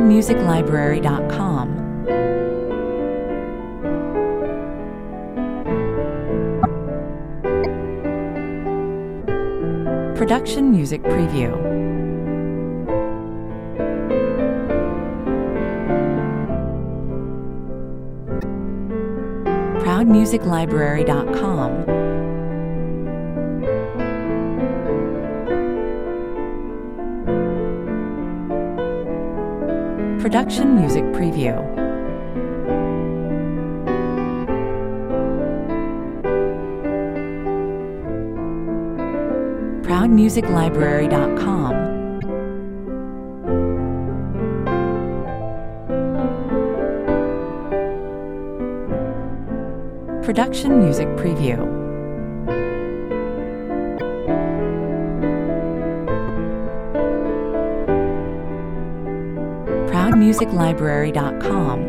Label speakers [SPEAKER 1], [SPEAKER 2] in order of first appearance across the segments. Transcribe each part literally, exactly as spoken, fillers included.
[SPEAKER 1] music library dot com. Production Music Preview. proud music library dot com. Production Music Preview. proud music library dot com. Production Music Preview. proud music library dot com.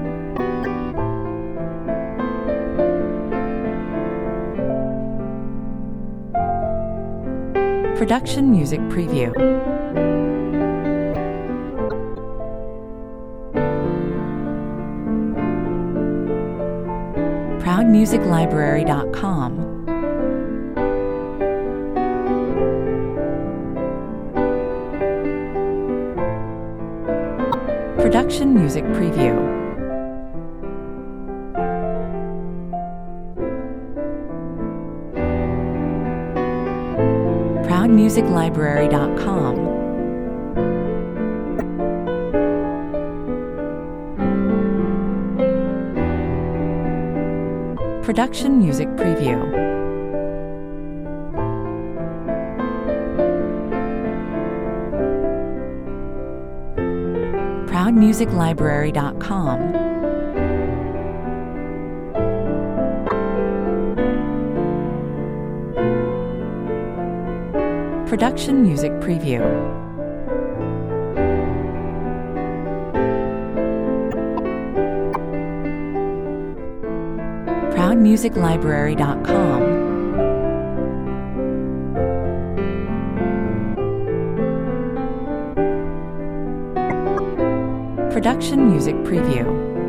[SPEAKER 1] Production Music Preview. proud music library dot com. Production Music Preview. proud music library dot com. Production Music Preview. proud music library dot com. Production Music Preview. proud music library dot com. Production Music Preview.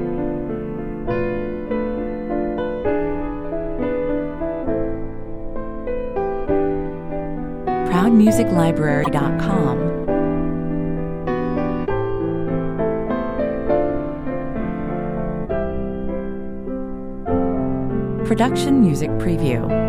[SPEAKER 1] proud music library dot com. Production Music Preview.